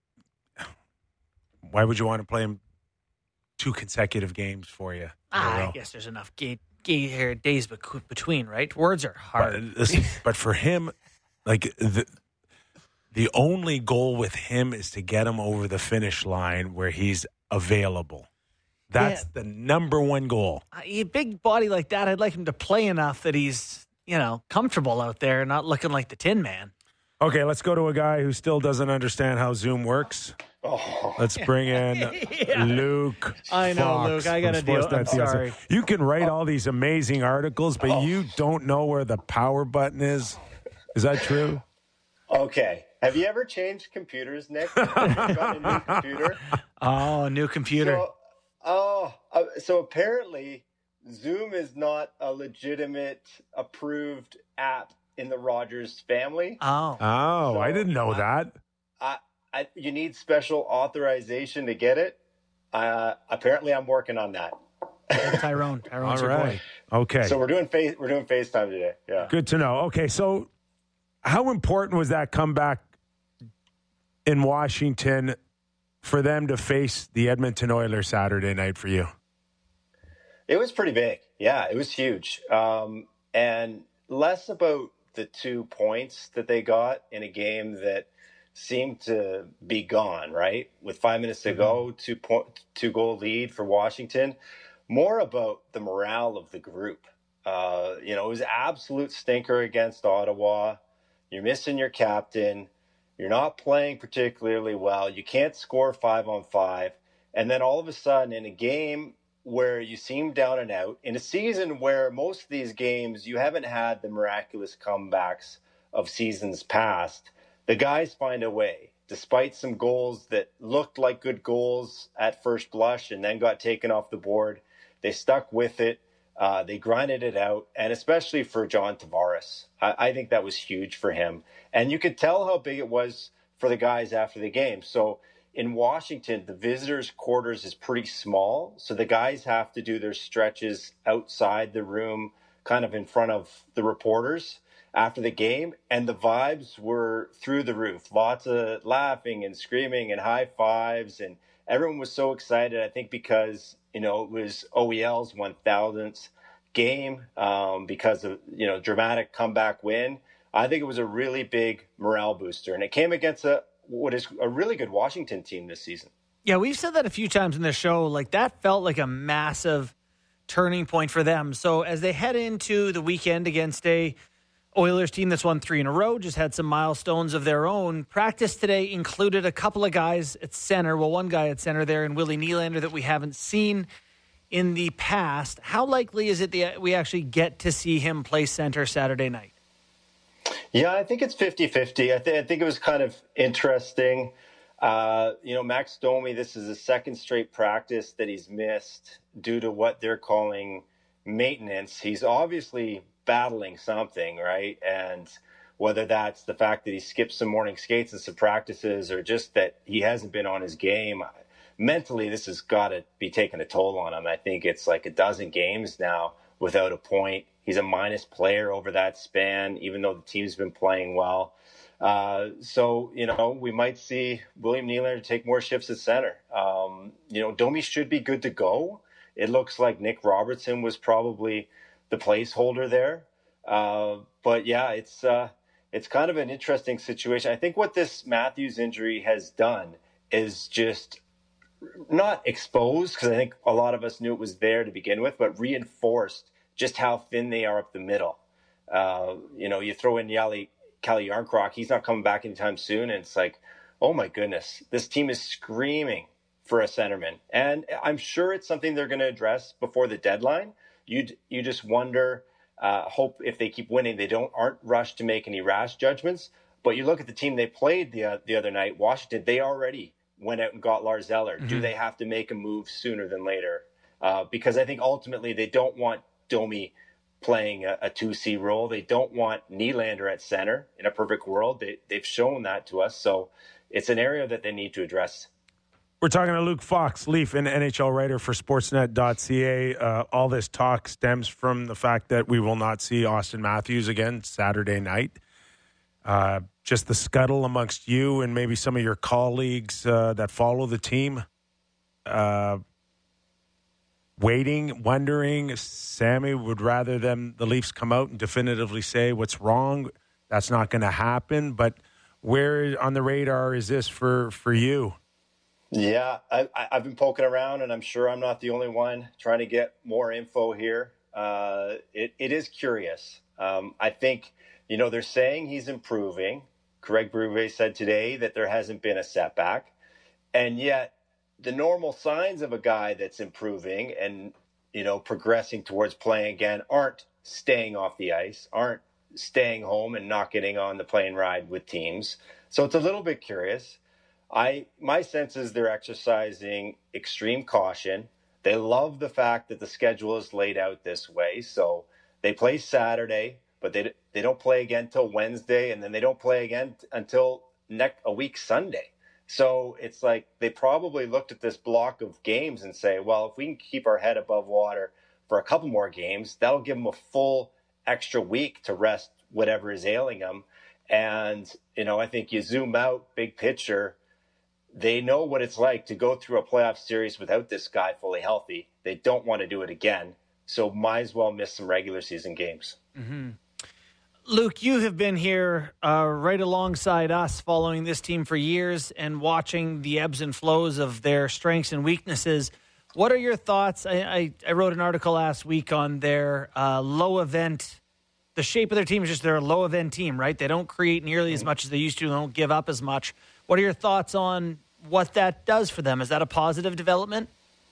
why would you want to play him two consecutive games for you? Ah, I guess there's enough gay, gay days between, right? Words are hard. But, listen, but for him, like the the only goal with him is to get him over the finish line where he's available. That's yeah. the number one goal. Uh, a big body like that, I'd like him to play enough that he's, you know, comfortable out there, not looking like the Tin Man. Okay, let's go to a guy who still doesn't understand how Zoom works. Oh. Let's bring in yeah. Luke. I know, Fox Luke. I got to deal. I'm sorry. You can write all these amazing articles, but oh. you don't know where the power button is. Is that true? Okay. Have you ever changed computers, Nick? Have you got a new computer? Oh, new computer. So, oh, uh, so apparently Zoom is not a legitimate approved app in the Rogers family. Oh. Oh, so I didn't know I, that. I, I, you need special authorization to get it. Uh, apparently, I'm working on that. Tyrone, Tyrone's all right. Boy. Okay. So we're doing face, we're doing FaceTime today. Yeah. Good to know. Okay, so how important was that comeback in Washington for them to face the Edmonton Oilers Saturday night for you? It was pretty big. Yeah, it was huge. Um, and less about the two points that they got in a game that seemed to be gone, right? With five minutes to mm-hmm. go, two point, two goal lead for Washington. More about the morale of the group. Uh, you know, it was an absolute stinker against Ottawa. You're missing your captain. You're not playing particularly well. You can't score five on five. And then all of a sudden in a game where you seem down and out, in a season where most of these games, you haven't had the miraculous comebacks of seasons past, the guys find a way, despite some goals that looked like good goals at first blush and then got taken off the board. They stuck with it. Uh, they grinded it out. And especially for John Tavares, I, I think that was huge for him. And you could tell how big it was for the guys after the game. So in Washington, the visitors' quarters is pretty small. So the guys have to do their stretches outside the room, kind of in front of the reporters after the game. And the vibes were through the roof. Lots of laughing and screaming and high fives. And everyone was so excited, I think, because, you know, it was O E L's one thousandth game um, because of, you know, dramatic comeback win. I think it was a really big morale booster. And it came against a what is a really good Washington team this season. Yeah, we've said that a few times in the show. Like, that felt like a massive turning point for them. So as they head into the weekend against a Oilers team that's won three in a row, just had some milestones of their own. Practice today included a couple of guys at center. Well, one guy at center there, and Willie Nylander, that we haven't seen in the past. How likely is it that we actually get to see him play center Saturday night? Yeah, I think it's fifty-fifty. I, th- I think it was kind of interesting. Uh, you know, Max Domi, this is the second straight practice that he's missed due to what they're calling maintenance. He's obviously battling something, right? And whether that's the fact that he skipped some morning skates and some practices, or just that he hasn't been on his game, mentally this has got to be taking a toll on him. I think it's like a dozen games now without a point. He's a minus player over that span, even though the team's been playing well. Uh, so, you know, we might see William Nylander take more shifts at center. Um, you know, Domi should be good to go. It looks like Nick Robertson was probably the placeholder there. Uh, but yeah, it's uh, it's kind of an interesting situation. I think what this Matthews injury has done is just not exposed, because I think a lot of us knew it was there to begin with, but reinforced just how thin they are up the middle. Uh, you know, you throw in Yali, Kalle Jarnkrok, he's not coming back anytime soon. And it's like, oh my goodness, this team is screaming for a centerman. And I'm sure it's something they're going to address before the deadline. You you just wonder, uh, hope if they keep winning, they don't aren't rushed to make any rash judgments. But you look at the team they played the uh, the other night, Washington, they already went out and got Lars Eller. Mm-hmm. Do they have to make a move sooner than later? uh, because I think ultimately they don't want Domi playing a, a two C role. They don't want Nylander at center. In a perfect world, they, they've shown that to us. So it's an area that they need to address. We're talking to Luke Fox, Leaf and N H L writer for Sportsnet dot C A. Uh, all this talk stems from the fact that we will not see Austin Matthews again Saturday night. Uh, just the scuttle amongst you and maybe some of your colleagues uh, that follow the team. Uh, waiting, wondering, Sammy would rather them the Leafs come out and definitively say what's wrong. That's not going to happen. But where on the radar is this for, for you? Yeah, I, I've been poking around, and I'm sure I'm not the only one trying to get more info here. Uh, it, it is curious. Um, I think, you know, they're saying he's improving. Craig Berube said today that there hasn't been a setback. And yet the normal signs of a guy that's improving and, you know, progressing towards playing again aren't staying off the ice, aren't staying home and not getting on the plane ride with teams. So it's a little bit curious. I my sense is they're exercising extreme caution. They love the fact that the schedule is laid out this way. So they play Saturday, but they they don't play again till Wednesday, and then they don't play again until next a week Sunday. So it's like they probably looked at this block of games and say, well, if we can keep our head above water for a couple more games, that'll give them a full extra week to rest whatever is ailing them. And, you know, I think you zoom out, big picture, they know what it's like to go through a playoff series without this guy fully healthy. They don't want to do it again. So might as well miss some regular season games. Mm-hmm. Luke, you have been here uh, right alongside us following this team for years and watching the ebbs and flows of their strengths and weaknesses. What are your thoughts? I, I, I wrote an article last week on their uh, low event. The shape of their team is just they're a low event team, right? They don't create nearly as much as they used to. They don't give up as much. What are your thoughts on what that does for them? Is that a positive development?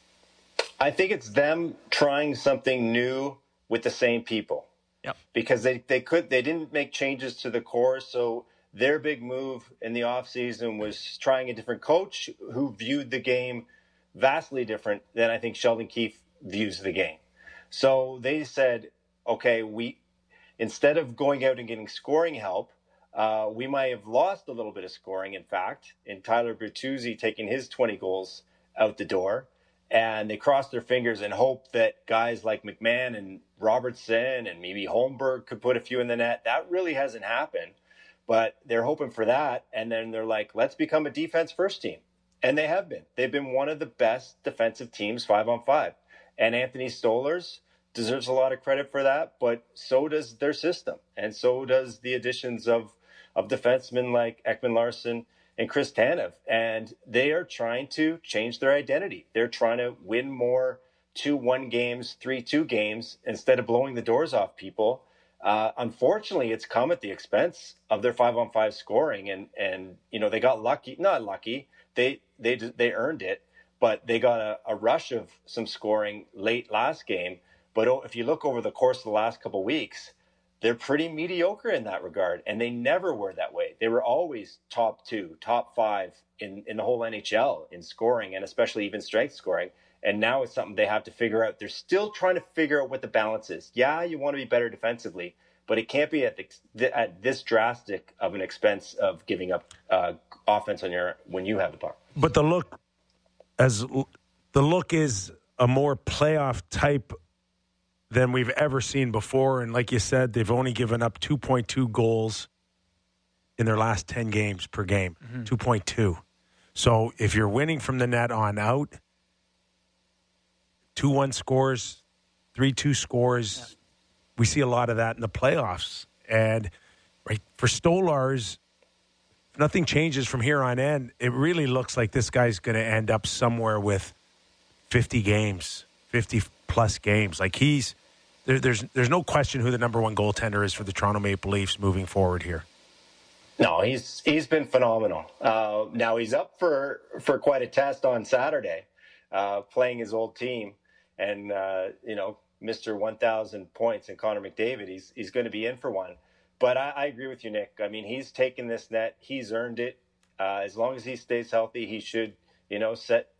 I think it's them trying something new with the same people. Yep. Because they, they could they didn't make changes to the core, so their big move in the offseason was trying a different coach who viewed the game vastly different than I think Sheldon Keefe views the game. So they said, okay, we instead of going out and getting scoring help, Uh, we might have lost a little bit of scoring, in fact, in Tyler Bertuzzi taking his twenty goals out the door. And they crossed their fingers and hoped that guys like McMahon and Robertson and maybe Holmberg could put a few in the net. That really hasn't happened, but they're hoping for that. And then they're like, let's become a defense first team. And they have been. They've been one of the best defensive teams five on five. And Anthony Stolarz deserves a lot of credit for that, but so does their system. And so does the additions of of defensemen like Ekman Larsson and Chris Tanev. And they are trying to change their identity. They're trying to win more two one games, three two games, instead of blowing the doors off people. Uh, unfortunately, it's come at the expense of their five-on-five scoring. And, and you know, they got lucky. Not lucky. They they they earned it. But they got a, a rush of some scoring late last game. But if you look over the course of the last couple of weeks, they're pretty mediocre in that regard, and they never were that way. They were always top two, top five in, in the whole N H L in scoring, and especially even strength scoring. And now it's something they have to figure out. They're still trying to figure out what the balance is. Yeah, you want to be better defensively, but it can't be at, the, at this drastic of an expense of giving up uh, offense on your when you have the puck. But the look, as the look is a more playoff type than we've ever seen before. And like you said, they've only given up two point two goals in their last ten games per game, mm-hmm. two point two. So if you're winning from the net on out, two one scores, three two scores, yeah. We see a lot of that in the playoffs. And right for Stolarz, if nothing changes from here on in, it really looks like this guy's going to end up somewhere with fifty games, fifty plus games. Like he's there, there's there's no question who the number one goaltender is for the Toronto Maple Leafs moving forward here. No, he's he's been phenomenal. Uh, now he's up for for quite a test on Saturday, uh, playing his old team, and uh, you know, Mister one thousand points and Connor McDavid. He's he's going to be in for one. But I, I agree with you, Nick. I mean, he's taken this net. He's earned it. Uh, as long as he stays healthy, he should, you know, set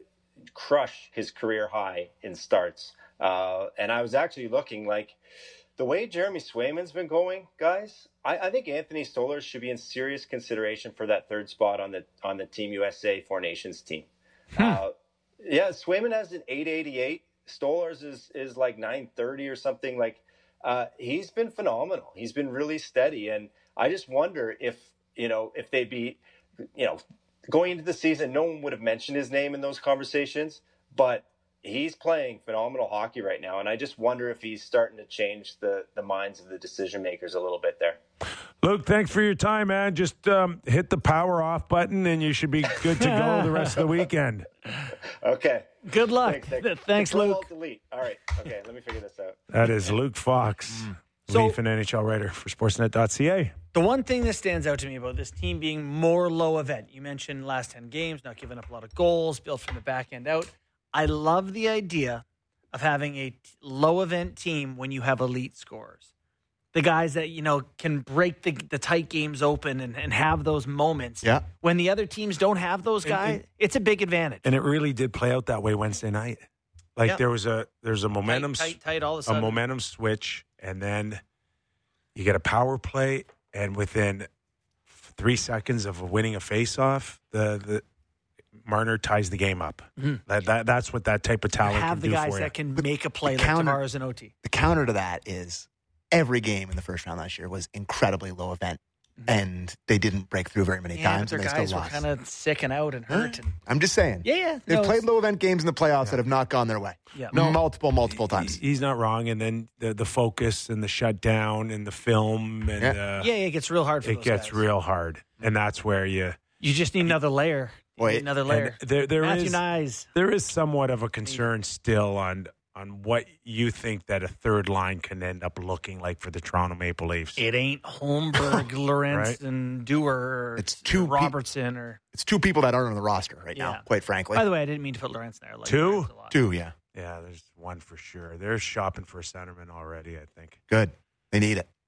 crush his career high in starts. Uh, and I was actually looking like the way Jeremy Swayman's been going, guys. I, I think Anthony Stolarz should be in serious consideration for that third spot on the on the Team U S A Four Nations team. Hmm. Uh, yeah, Swayman has an eight eighty-eight. Stolarz is is like nine thirty or something. Like uh, he's been phenomenal. He's been really steady, and I just wonder if you know if they'd be, you know, going into the season, no one would have mentioned his name in those conversations, but he's playing phenomenal hockey right now, and I just wonder if he's starting to change the, the minds of the decision makers a little bit there. Luke, thanks for your time, man. Just um, hit the power off button, and you should be good to go the rest of the weekend. Okay. Good luck. Thanks, thanks. Thanks Control, Luke. Alt, delete. All right. Okay, let me figure this out. That is Luke Fox, mm. So, Leaf and N H L writer for Sportsnet dot C A. The one thing that stands out to me about this team being more low event, you mentioned last ten games, not giving up a lot of goals, built from the back end out. I love the idea of having a t- low event team when you have elite scorers. The guys that, you know, can break the, the tight games open and, and have those moments. Yeah. When the other teams don't have those guys, and, and, it's a big advantage. And it really did play out that way Wednesday night. Like yeah. there was a there's a momentum tight, tight, tight all of a sudden. a momentum switch, and then you get a power play, and within three seconds of winning a faceoff, the the Marner ties the game up. Mm-hmm. That, that that's what that type of talent have can the do guys for that you. can but make a play the like counter, Tavares and O T. The counter to that is every game in the first round last year was incredibly low event, mm-hmm. and they didn't break through very many yeah, times, but and their they guys still were lost. kind of sicking out and hurt. Huh? And, I'm just saying. Yeah, yeah. They've no, played low event games in the playoffs yeah. that have not gone their way. Yeah. No, multiple, multiple times. He's not wrong. And then the the focus and the shutdown and the film and yeah, uh, yeah, it gets real hard for it those gets guys. real hard, and that's where you you just need another layer. You Wait, need another layer. There, there Matthew is Nyes. there is somewhat of a concern still on on what you think that a third line can end up looking like for the Toronto Maple Leafs. It ain't Holmberg, Lorentz, Right? and Dewar, or It's two peop- Robertson, or It's two people that aren't on the roster right Yeah. now, quite frankly. by the way, I didn't mean to put Lorentz there. I like Two? Lorentz a lot. Two, yeah. Yeah, there's one for sure. They're shopping for a centerman already, I think. Good. They need it.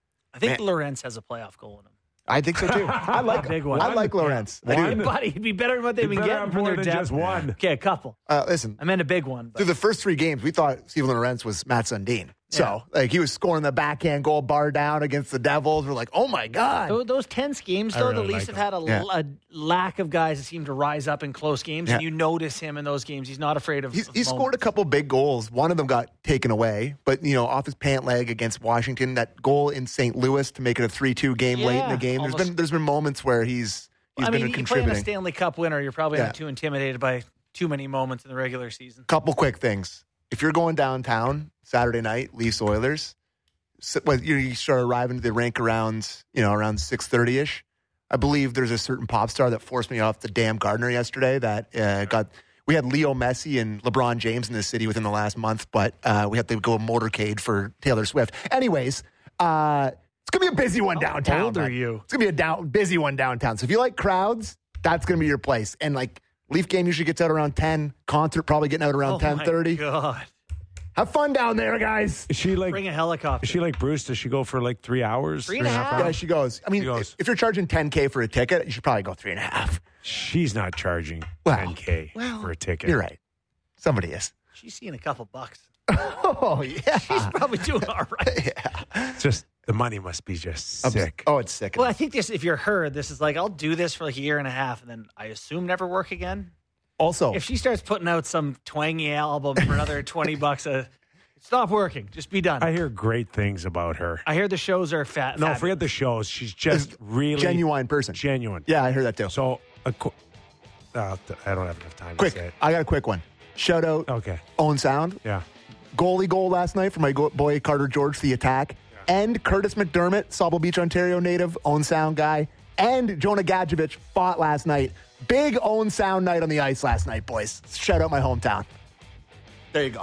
I think Man. Lorentz has a playoff goal in him. I think so too. I like Big one. I like Lorentz. I One. do. Buddy, it'd be better than what they've You been better getting have from more their than depth. just one. Okay, a couple. Uh, listen, I meant a big one. But through the first three games, we thought Steven Lorentz was Matt Sundin. So, like, he was scoring the backhand goal bar down against the Devils. We're like, oh, my God. those, those tense games, I though, really the Leafs like have had a, Yeah. a lack of guys that seem to rise up in close games, and Yeah. you notice him in those games. He's not afraid of. He's, of he scored a moments. couple big goals. One of them got taken away, but, you know, off his pant leg against Washington, that goal in Saint Louis to make it a three two game late in Yeah, the game. There's almost. been there's been moments where he's he's I been mean, you play in a contributing. Stanley Cup winner, you're probably Yeah. not too intimidated by too many moments in the regular season. Couple quick things. If you're going downtown Saturday night, Leafs Oilers, so, well, you, you start arriving to the rink around, you know, around six thirty ish. I believe there's a certain pop star that forced me off the damn Gardner yesterday that uh, got. We had Leo Messi and LeBron James in the city within the last month, but uh, we have to go motorcade for Taylor Swift. Anyways, uh, it's gonna be a busy one downtown. How old are man. you? It's gonna be a down, busy one downtown. So if you like crowds, that's gonna be your place. And like Leaf game usually gets out around ten. Concert probably getting out around Oh, ten thirty. my God. Have fun down there, guys. Is she like Bring a helicopter. is she like Bruce? Does she go for like three hours? Three and a half? Yeah, hours? she goes. I mean, She goes. if you're charging ten K for a ticket, you should probably go three and a half. She's not charging Well, ten K well, for a ticket. You're right. Somebody is. She's seeing a couple bucks. Oh, yeah. She's probably doing all right. yeah. Just the money must be just sick. Oh, it's sick. Well, I think this, if you're her, this is like, I'll do this for like a year and a half, and then I assume never work again. Also, If she starts putting out some twangy album for another twenty bucks, a stop working. Just be done. I I, hear great things about her. hear the shows are fat. No, fabulous. forget the shows. She's just really genuine person. Genuine. Yeah, I heard that too. So, a qu- uh, I don't have enough time Quick, to say it. I got a quick one. Shout out, Okay. Own Sound. Yeah. Goalie goal last night for my go- boy Carter George for the attack. And Curtis McDermott, Sauble Beach, Ontario native, Own Sound guy. And Jonah Gadjevich fought last night. Big Own Sound night on the ice last night, boys. Shout out my hometown. There you go.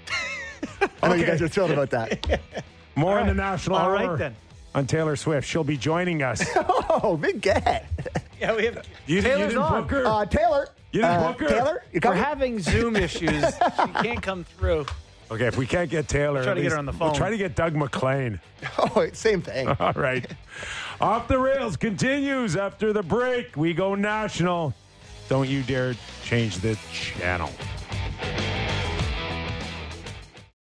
I know you Okay. guys are thrilled about that. More in the National All Hour right, then. on Taylor Swift. She'll be joining us. Oh, big get. Yeah, we have. You, you Taylor's didn't on. book her? Uh, Taylor. You didn't uh, book her? Taylor, you We're coming? having Zoom issues. She can't come through. Okay, if we can't get Taylor, Try at to get her least on the We'll phone. try to get Doug McLean. Oh, same thing. All right. Off the Rails continues after the break. We go national. Don't you dare change the channel.